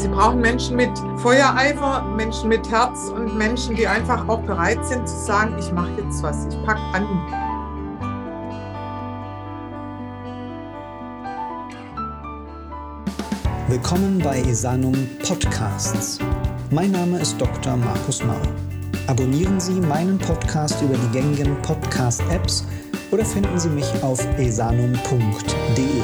Sie brauchen Menschen mit Feuereifer, Menschen mit Herz und Menschen, die einfach auch bereit sind zu sagen, ich mache jetzt was, ich packe an. Willkommen bei Esanum Podcasts. Mein Name ist Dr. Markus Mauer. Abonnieren Sie meinen Podcast über die gängigen Podcast-Apps oder finden Sie mich auf esanum.de.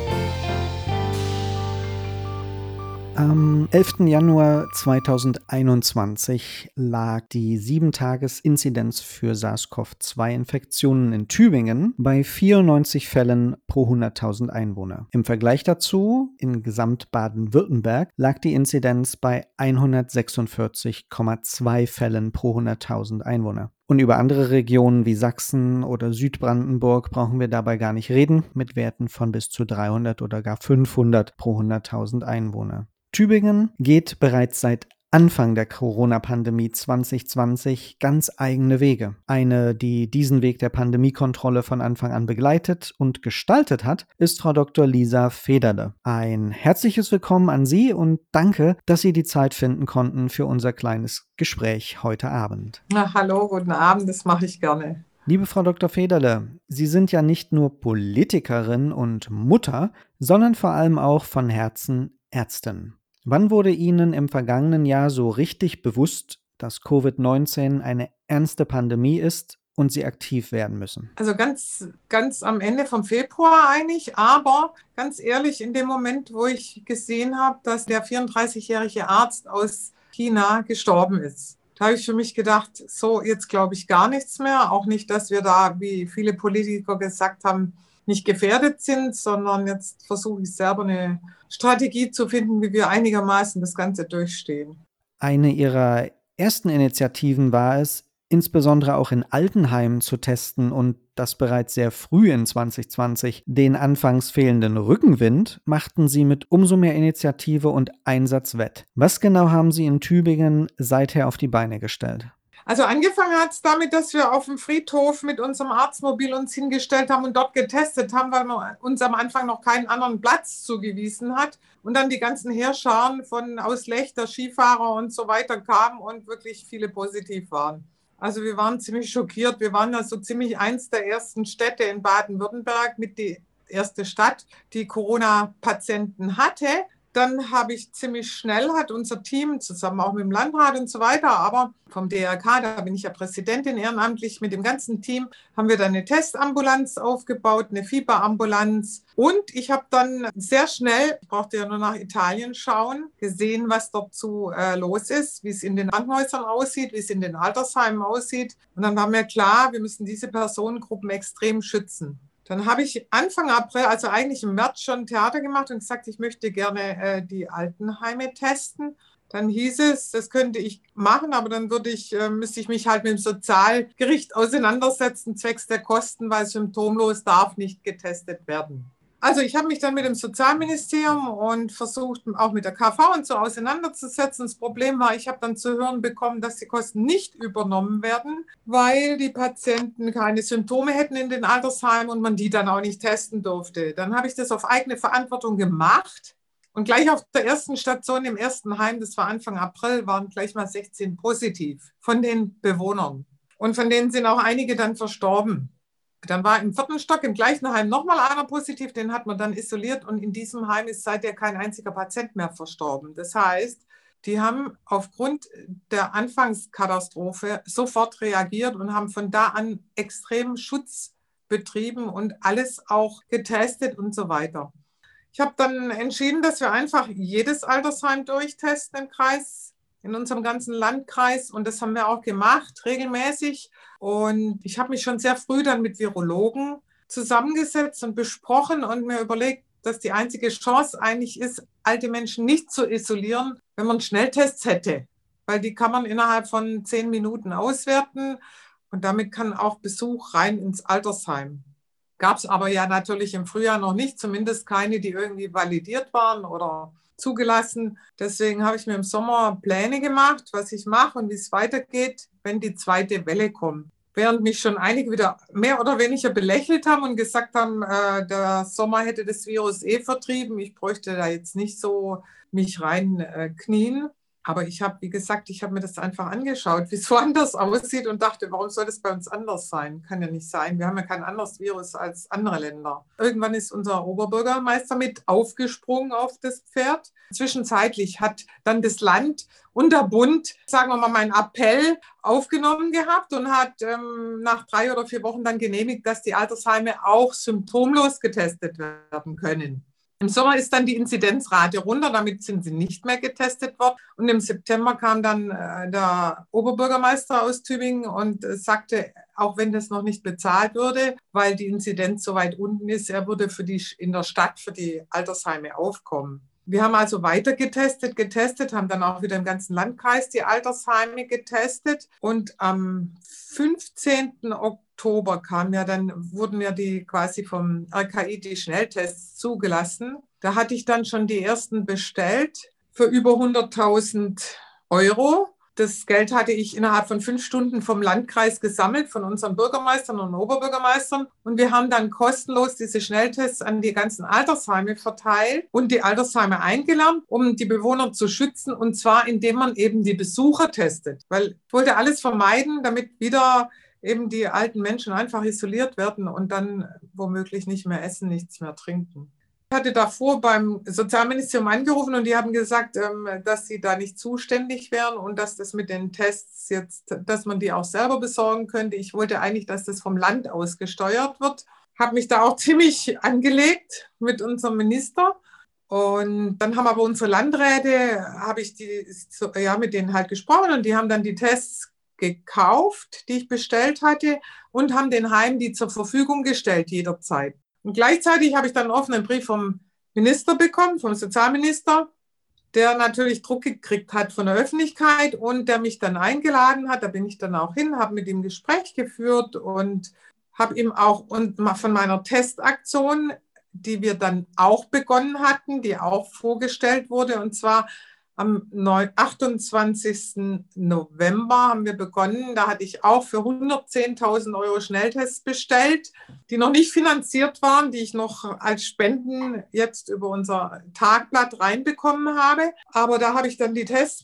Am 11. Januar 2021 lag die 7-Tages-Inzidenz für SARS-CoV-2-Infektionen in Tübingen bei 94 Fällen pro 100.000 Einwohner. Im Vergleich dazu, in Gesamt Baden-Württemberg, lag die Inzidenz bei 146,2 Fällen pro 100.000 Einwohner. Und über andere Regionen wie Sachsen oder Südbrandenburg brauchen wir dabei gar nicht reden, mit Werten von bis zu 300 oder gar 500 pro 100.000 Einwohner. Tübingen geht bereits seit Anfang der Corona-Pandemie 2020 ganz eigene Wege. Eine, die diesen Weg der Pandemiekontrolle von Anfang an begleitet und gestaltet hat, ist Frau Dr. Lisa Federle. Ein herzliches Willkommen an Sie und danke, dass Sie die Zeit finden konnten für unser kleines Gespräch heute Abend. Na, hallo, guten Abend, das mache ich gerne. Liebe Frau Dr. Federle, Sie sind ja nicht nur Politikerin und Mutter, sondern vor allem auch von Herzen Ärztin. Wann wurde Ihnen im vergangenen Jahr so richtig bewusst, dass Covid-19 eine ernste Pandemie ist und Sie aktiv werden müssen? Also ganz am Ende vom Februar eigentlich, aber ganz ehrlich, in dem Moment, wo ich gesehen habe, dass der 34-jährige Arzt aus China gestorben ist, da habe ich für mich gedacht, so, jetzt glaube ich gar nichts mehr. Auch nicht, dass wir da, wie viele Politiker gesagt haben, nicht gefährdet sind, sondern jetzt versuche ich selber eine Strategie zu finden, wie wir einigermaßen das Ganze durchstehen. Eine Ihrer ersten Initiativen war es, insbesondere auch in Altenheimen zu testen und das bereits sehr früh in 2020. Den anfangs fehlenden Rückenwind machten Sie mit umso mehr Initiative und Einsatz wett. Was genau haben Sie in Tübingen seither auf die Beine gestellt? Also angefangen hat es damit, dass wir auf dem Friedhof mit unserem Arztmobil uns hingestellt haben und dort getestet haben, weil man uns am Anfang noch keinen anderen Platz zugewiesen hat. Und dann die ganzen Heerscharen von aus Lechter, Skifahrer und so weiter kamen und wirklich viele positiv waren. Also wir waren ziemlich schockiert. Wir waren ja so ziemlich eins der ersten Städte in Baden-Württemberg, mit die erste Stadt, die Corona-Patienten hatte. Dann habe ich ziemlich schnell, hat unser Team zusammen auch mit dem Landrat und so weiter, aber vom DRK, da bin ich ja Präsidentin ehrenamtlich, mit dem ganzen Team haben wir dann eine Testambulanz aufgebaut, eine Fieberambulanz. Und ich habe dann sehr schnell, ich brauchte ja nur nach Italien schauen, gesehen, was dort so los ist, wie es in den Krankenhäusern aussieht, wie es in den Altersheimen aussieht. Und dann war mir klar, wir müssen diese Personengruppen extrem schützen. Dann habe ich Anfang April, also eigentlich im März, schon Theater gemacht und gesagt, ich möchte gerne die Altenheime testen. Dann hieß es, das könnte ich machen, aber dann müsste ich mich halt mit dem Sozialgericht auseinandersetzen, zwecks der Kosten, weil symptomlos darf nicht getestet werden. Also ich habe mich dann mit dem Sozialministerium und versucht, auch mit der KV und so auseinanderzusetzen. Das Problem war, ich habe dann zu hören bekommen, dass die Kosten nicht übernommen werden, weil die Patienten keine Symptome hätten in den Altersheimen und man die dann auch nicht testen durfte. Dann habe ich das auf eigene Verantwortung gemacht. Und gleich auf der ersten Station im ersten Heim, das war Anfang April, waren gleich mal 16 positiv von den Bewohnern. Und von denen sind auch einige dann verstorben. Dann war im 4. Stock im gleichen Heim nochmal einer positiv, den hat man dann isoliert und in diesem Heim ist seither kein einziger Patient mehr verstorben. Das heißt, die haben aufgrund der Anfangskatastrophe sofort reagiert und haben von da an extremen Schutz betrieben und alles auch getestet und so weiter. Ich habe dann entschieden, dass wir einfach jedes Altersheim durchtesten im Kreis, in unserem ganzen Landkreis. Und das haben wir auch gemacht, regelmäßig. Und ich habe mich schon sehr früh dann mit Virologen zusammengesetzt und besprochen und mir überlegt, dass die einzige Chance eigentlich ist, alte Menschen nicht zu isolieren, wenn man Schnelltests hätte. Weil die kann man innerhalb von 10 Minuten auswerten. Und damit kann auch Besuch rein ins Altersheim. Gab es aber ja natürlich im Frühjahr noch nicht, zumindest keine, die irgendwie validiert waren oder zugelassen. Deswegen habe ich mir im Sommer Pläne gemacht, was ich mache und wie es weitergeht, wenn die zweite Welle kommt. während mich schon einige wieder mehr oder weniger belächelt haben und gesagt haben, der Sommer hätte das Virus vertrieben. Ich bräuchte da jetzt nicht so mich reinknien. Aber ich habe, wie gesagt, ich habe mir das einfach angeschaut, wie es woanders aussieht und dachte, warum soll das bei uns anders sein? Kann ja nicht sein. Wir haben ja kein anderes Virus als andere Länder. Irgendwann ist unser Oberbürgermeister mit aufgesprungen auf das Pferd. Zwischenzeitlich hat dann das Land und der Bund, sagen wir mal, meinen Appell aufgenommen gehabt und hat nach 3 oder 4 Wochen dann genehmigt, dass die Altersheime auch symptomlos getestet werden können. Im Sommer ist dann die Inzidenzrate runter, damit sind sie nicht mehr getestet worden. Und im September kam dann der Oberbürgermeister aus Tübingen und sagte, auch wenn das noch nicht bezahlt würde, weil die Inzidenz so weit unten ist, er würde in der Stadt für die Altersheime aufkommen. Wir haben also weiter getestet, haben dann auch wieder im ganzen Landkreis die Altersheime getestet. Und am 15. Oktober wurden ja die quasi vom RKI die Schnelltests zugelassen. Da hatte ich dann schon die ersten bestellt für über 100.000 Euro. Das Geld hatte ich innerhalb von 5 Stunden vom Landkreis gesammelt, von unseren Bürgermeistern und Oberbürgermeistern. Und wir haben dann kostenlos diese Schnelltests an die ganzen Altersheime verteilt und die Altersheime eingeladen, um die Bewohner zu schützen. Und zwar, indem man eben die Besucher testet. Weil ich wollte alles vermeiden, damit wieder eben die alten Menschen einfach isoliert werden und dann womöglich nicht mehr essen, nichts mehr trinken. Ich hatte davor beim Sozialministerium angerufen und die haben gesagt, dass sie da nicht zuständig wären und dass das mit den Tests jetzt, dass man die auch selber besorgen könnte. Ich wollte eigentlich, dass das vom Land aus gesteuert wird. Habe mich da auch ziemlich angelegt mit unserem Minister. Und dann haben aber unsere Landräte, mit denen halt gesprochen und die haben dann die Tests gekauft, die ich bestellt hatte und haben den Heimen die zur Verfügung gestellt jederzeit. Und gleichzeitig habe ich dann einen offenen Brief vom Minister bekommen, vom Sozialminister, der natürlich Druck gekriegt hat von der Öffentlichkeit und der mich dann eingeladen hat. Da bin ich dann auch hin, habe mit ihm ein Gespräch geführt und habe ihm auch von meiner Testaktion, die wir dann auch begonnen hatten, die auch vorgestellt wurde, und zwar am 28. November haben wir begonnen. Da hatte ich auch für 110.000 Euro Schnelltests bestellt, die noch nicht finanziert waren, die ich noch als Spenden jetzt über unser Tagblatt reinbekommen habe. Aber da habe ich dann die Tests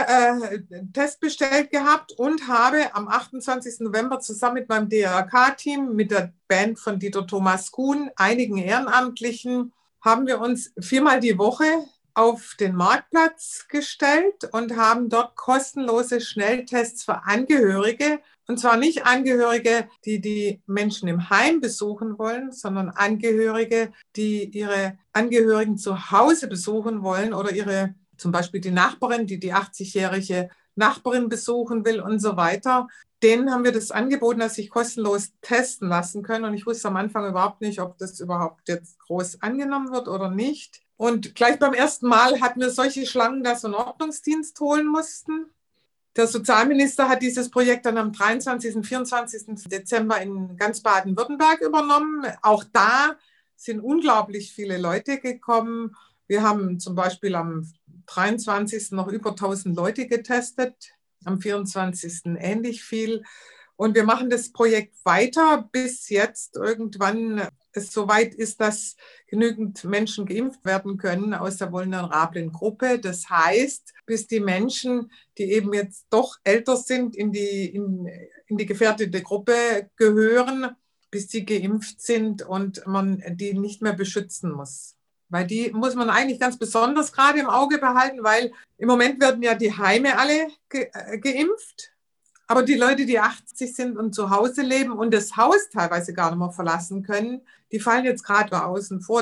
bestellt gehabt und habe am 28. November zusammen mit meinem DRK-Team, mit der Band von Dieter Thomas Kuhn, einigen Ehrenamtlichen, haben wir uns 4-mal die Woche auf den Marktplatz gestellt und haben dort kostenlose Schnelltests für Angehörige, und zwar nicht Angehörige, die die Menschen im Heim besuchen wollen, sondern Angehörige, die ihre Angehörigen zu Hause besuchen wollen oder zum Beispiel die Nachbarin, die 80-jährige Nachbarin besuchen will und so weiter. Denen haben wir das angeboten, dass sie sich kostenlos testen lassen können. Und ich wusste am Anfang überhaupt nicht, ob das überhaupt jetzt groß angenommen wird oder nicht. Und gleich beim ersten Mal hatten wir solche Schlangen, dass wir einen Ordnungsdienst holen mussten. Der Sozialminister hat dieses Projekt dann am 23. und 24. Dezember in ganz Baden-Württemberg übernommen. Auch da sind unglaublich viele Leute gekommen. Wir haben zum Beispiel am 23. noch über 1.000 Leute getestet, am 24. ähnlich viel. Und wir machen das Projekt weiter, bis jetzt irgendwann es soweit ist, dass genügend Menschen geimpft werden können aus der vulnerablen Gruppe. Das heißt, bis die Menschen, die eben jetzt doch älter sind, in die gefährdete Gruppe gehören, bis die geimpft sind und man die nicht mehr beschützen muss. Weil die muss man eigentlich ganz besonders gerade im Auge behalten, weil im Moment werden ja die Heime alle geimpft. Aber die Leute, die 80 sind und zu Hause leben und das Haus teilweise gar nicht mehr verlassen können, die fallen jetzt gerade außen vor.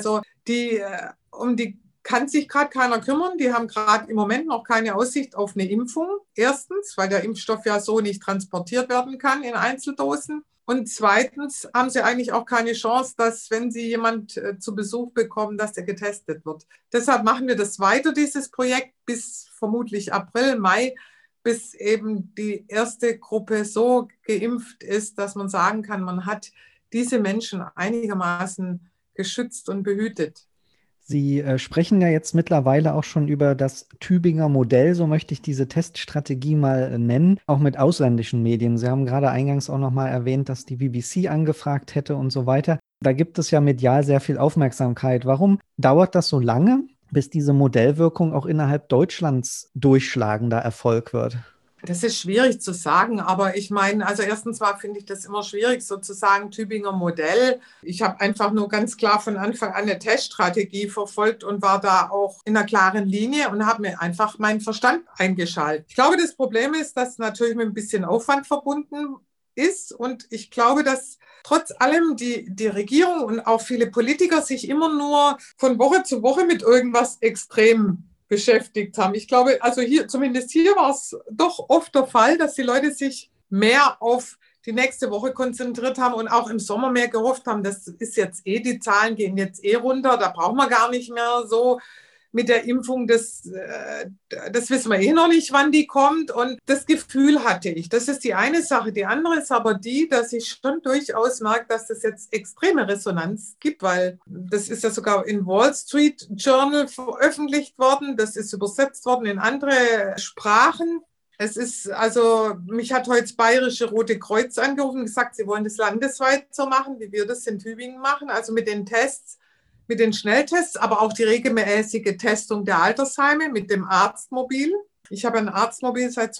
Um die kann sich gerade keiner kümmern. Die haben gerade im Moment noch keine Aussicht auf eine Impfung. Erstens, weil der Impfstoff ja so nicht transportiert werden kann in Einzeldosen. Und zweitens haben sie eigentlich auch keine Chance, dass, wenn sie jemand zu Besuch bekommen, dass der getestet wird. Deshalb machen wir das weiter, dieses Projekt, bis vermutlich April, Mai, bis eben die erste Gruppe so geimpft ist, dass man sagen kann, man hat diese Menschen einigermaßen geschützt und behütet. Sie sprechen ja jetzt mittlerweile auch schon über das Tübinger Modell, so möchte ich diese Teststrategie mal nennen, auch mit ausländischen Medien. Sie haben gerade eingangs auch noch mal erwähnt, dass die BBC angefragt hätte und so weiter. Da gibt es ja medial sehr viel Aufmerksamkeit. Warum dauert das so lange, bis diese Modellwirkung auch innerhalb Deutschlands durchschlagender Erfolg wird? Das ist schwierig zu sagen, aber ich meine, also erstens mal finde ich das immer schwierig, sozusagen Tübinger Modell. Ich habe einfach nur ganz klar von Anfang an eine Teststrategie verfolgt und war da auch in einer klaren Linie und habe mir einfach meinen Verstand eingeschaltet. Ich glaube, das Problem ist, dass natürlich mit ein bisschen Aufwand verbunden ist und ich glaube, dass trotz allem die Regierung und auch viele Politiker sich immer nur von Woche zu Woche mit irgendwas extrem beschäftigt haben. Ich glaube, also hier, zumindest hier war es doch oft der Fall, dass die Leute sich mehr auf die nächste Woche konzentriert haben und auch im Sommer mehr gehofft haben, das ist jetzt die Zahlen gehen jetzt runter, da brauchen wir gar nicht mehr so mit der Impfung, das wissen wir noch nicht, wann die kommt. Und das Gefühl hatte ich. Das ist die eine Sache. Die andere ist aber die, dass ich schon durchaus merke, dass das jetzt extreme Resonanz gibt, weil das ist ja sogar in Wall Street Journal veröffentlicht worden. Das ist übersetzt worden in andere Sprachen. Es ist, also, mich hat heute das Bayerische Rote Kreuz angerufen und gesagt, sie wollen das landesweit so machen, wie wir das in Tübingen machen, also mit den Tests, mit den Schnelltests, aber auch die regelmäßige Testung der Altersheime mit dem Arztmobil. Ich habe ein Arztmobil seit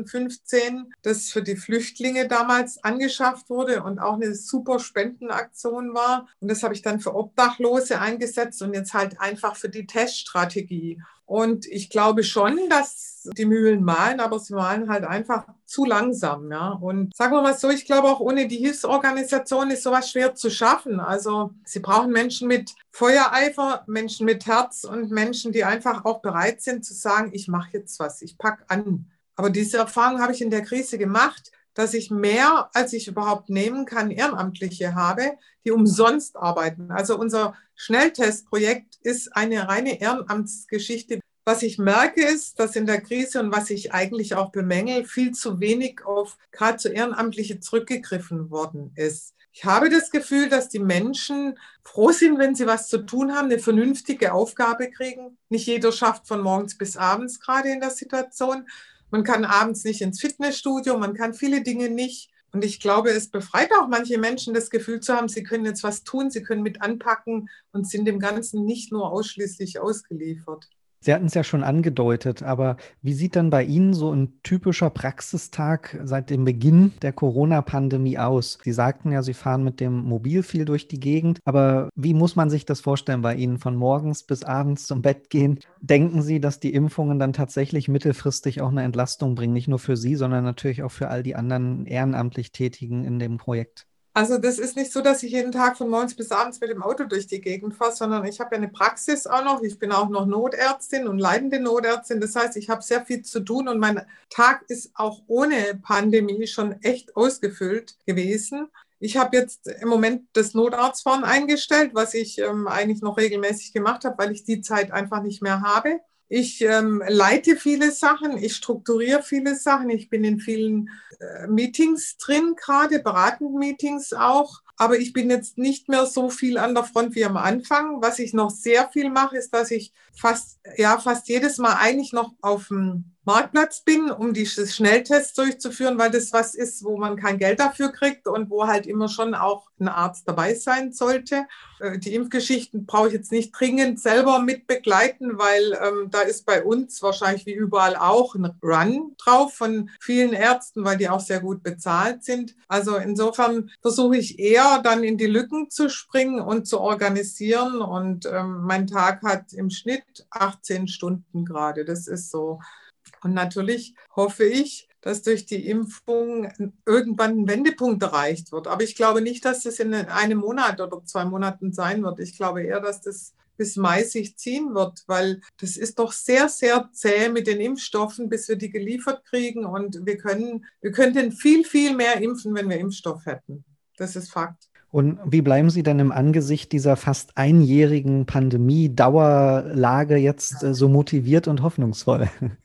2015, das für die Flüchtlinge damals angeschafft wurde und auch eine super Spendenaktion war. Und das habe ich dann für Obdachlose eingesetzt und jetzt halt einfach für die Teststrategie. Und ich glaube schon, dass die Mühlen mahlen, aber sie mahlen halt einfach zu langsam. Ja. Und sagen wir mal so, ich glaube auch ohne die Hilfsorganisation ist sowas schwer zu schaffen. Also sie brauchen Menschen mit Feuereifer, Menschen mit Herz und Menschen, die einfach auch bereit sind zu sagen, ich mache jetzt was, ich packe an. Aber diese Erfahrung habe ich in der Krise gemacht, dass ich mehr, als ich überhaupt nehmen kann, Ehrenamtliche habe, die umsonst arbeiten. Also unser Schnelltestprojekt ist eine reine Ehrenamtsgeschichte. Was ich merke, ist, dass in der Krise und was ich eigentlich auch bemängel, viel zu wenig auf gerade zu Ehrenamtliche zurückgegriffen worden ist. Ich habe das Gefühl, dass die Menschen froh sind, wenn sie was zu tun haben, eine vernünftige Aufgabe kriegen. Nicht jeder schafft von morgens bis abends gerade in der Situation. Man kann abends nicht ins Fitnessstudio, man kann viele Dinge nicht. Und ich glaube, es befreit auch manche Menschen, das Gefühl zu haben, sie können jetzt was tun, sie können mit anpacken und sind dem Ganzen nicht nur ausschließlich ausgeliefert. Sie hatten es ja schon angedeutet, aber wie sieht dann bei Ihnen so ein typischer Praxistag seit dem Beginn der Corona-Pandemie aus? Sie sagten ja, Sie fahren mit dem Mobil viel durch die Gegend, aber wie muss man sich das vorstellen bei Ihnen, von morgens bis abends zum Bett gehen? Denken Sie, dass die Impfungen dann tatsächlich mittelfristig auch eine Entlastung bringen, nicht nur für Sie, sondern natürlich auch für all die anderen ehrenamtlich Tätigen in dem Projekt? Also das ist nicht so, dass ich jeden Tag von morgens bis abends mit dem Auto durch die Gegend fahre, sondern ich habe ja eine Praxis auch noch. Ich bin auch noch Notärztin und leitende Notärztin. Das heißt, ich habe sehr viel zu tun und mein Tag ist auch ohne Pandemie schon echt ausgefüllt gewesen. Ich habe jetzt im Moment das Notarztfahren eingestellt, was ich eigentlich noch regelmäßig gemacht habe, weil ich die Zeit einfach nicht mehr habe. Ich leite viele Sachen, ich strukturiere viele Sachen, ich bin in vielen Meetings drin, gerade beratenden Meetings auch. Aber ich bin jetzt nicht mehr so viel an der Front wie am Anfang. Was ich noch sehr viel mache, ist, dass ich fast jedes Mal eigentlich noch auf dem Marktplatz bin, um die Schnelltests durchzuführen, weil das was ist, wo man kein Geld dafür kriegt und wo halt immer schon auch ein Arzt dabei sein sollte. Die Impfgeschichten brauche ich jetzt nicht dringend selber mit begleiten, weil da ist bei uns wahrscheinlich wie überall auch ein Run drauf von vielen Ärzten, weil die auch sehr gut bezahlt sind. Also insofern versuche ich eher dann in die Lücken zu springen und zu organisieren. Und mein Tag hat im Schnitt 18 Stunden gerade. Das ist so. Und natürlich hoffe ich, dass durch die Impfung irgendwann ein Wendepunkt erreicht wird. Aber ich glaube nicht, dass das in einem Monat oder 2 Monaten sein wird. Ich glaube eher, dass das bis Mai sich ziehen wird, weil das ist doch sehr, sehr zäh mit den Impfstoffen, bis wir die geliefert kriegen. Und wir könnten viel, viel mehr impfen, wenn wir Impfstoff hätten. Das ist Fakt. Und wie bleiben Sie denn im Angesicht dieser fast einjährigen Pandemie-Dauerlage jetzt so motiviert und hoffnungsvoll?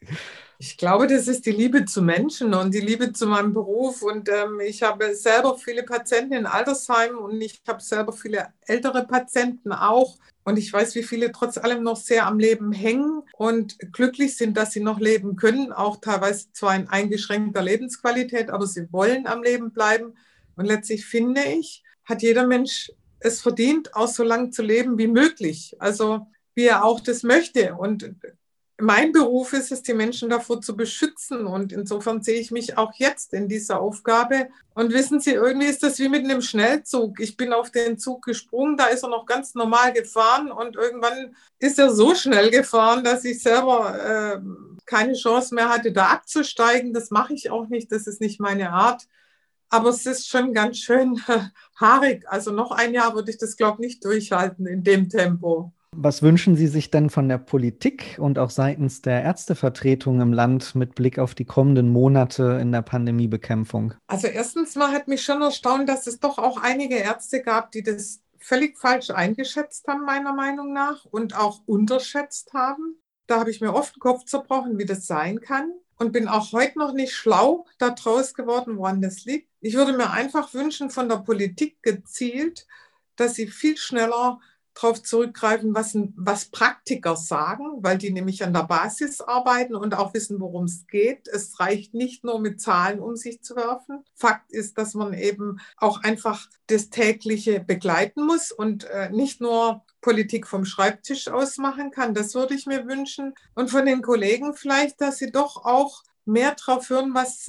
Ich glaube, das ist die Liebe zu Menschen und die Liebe zu meinem Beruf. Und ich habe selber viele Patienten in Altersheimen und ich habe selber viele ältere Patienten auch. Und ich weiß, wie viele trotz allem noch sehr am Leben hängen und glücklich sind, dass sie noch leben können, auch teilweise zwar in eingeschränkter Lebensqualität, aber sie wollen am Leben bleiben. Und letztlich finde ich, hat jeder Mensch es verdient, auch so lange zu leben wie möglich. Also wie er auch das möchte. Und mein Beruf ist es, die Menschen davor zu beschützen. Und insofern sehe ich mich auch jetzt in dieser Aufgabe. Und wissen Sie, irgendwie ist das wie mit einem Schnellzug. Ich bin auf den Zug gesprungen, da ist er noch ganz normal gefahren. Und irgendwann ist er so schnell gefahren, dass ich selber keine Chance mehr hatte, da abzusteigen. Das mache ich auch nicht, das ist nicht meine Art. Aber es ist schon ganz schön haarig. Also noch ein Jahr würde ich das, glaube ich, nicht durchhalten in dem Tempo. Was wünschen Sie sich denn von der Politik und auch seitens der Ärztevertretung im Land mit Blick auf die kommenden Monate in der Pandemiebekämpfung? Also erstens mal hat mich schon erstaunt, dass es doch auch einige Ärzte gab, die das völlig falsch eingeschätzt haben, meiner Meinung nach, und auch unterschätzt haben. Da habe ich mir oft den Kopf zerbrochen, wie das sein kann. Und bin auch heute noch nicht schlau daraus geworden, woran das liegt. Ich würde mir einfach wünschen, von der Politik gezielt, dass sie viel schneller darauf zurückgreifen, was Praktiker sagen, weil die nämlich an der Basis arbeiten und auch wissen, worum es geht. Es reicht nicht nur mit Zahlen um sich zu werfen. Fakt ist, dass man eben auch einfach das tägliche begleiten muss und nicht nur Politik vom Schreibtisch aus machen kann. Das würde ich mir wünschen. Und von den Kollegen vielleicht, dass sie doch auch mehr drauf hören, was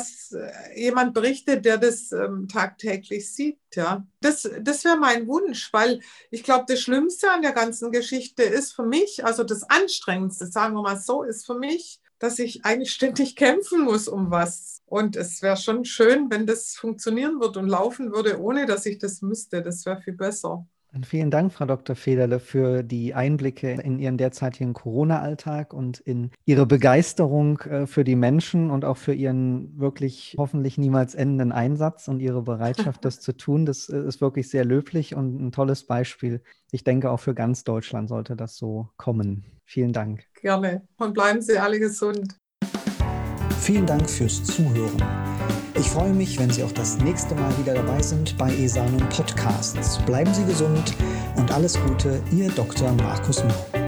jemand berichtet, der das tagtäglich sieht. Ja. Das wäre mein Wunsch, weil ich glaube, das Schlimmste an der ganzen Geschichte ist für mich, also das Anstrengendste, sagen wir mal so, ist für mich, dass ich eigentlich ständig kämpfen muss um was. Und es wäre schon schön, wenn das funktionieren würde und laufen würde, ohne dass ich das müsste. Das wäre viel besser. Und vielen Dank, Frau Dr. Federle, für die Einblicke in Ihren derzeitigen Corona-Alltag und in Ihre Begeisterung für die Menschen und auch für Ihren wirklich hoffentlich niemals endenden Einsatz und Ihre Bereitschaft, das zu tun. Das ist wirklich sehr löblich und ein tolles Beispiel. Ich denke, auch für ganz Deutschland sollte das so kommen. Vielen Dank. Gerne. Und bleiben Sie alle gesund. Vielen Dank fürs Zuhören. Ich freue mich, wenn Sie auch das nächste Mal wieder dabei sind bei eSanum Podcasts. Bleiben Sie gesund und alles Gute, Ihr Dr. Markus Mohr.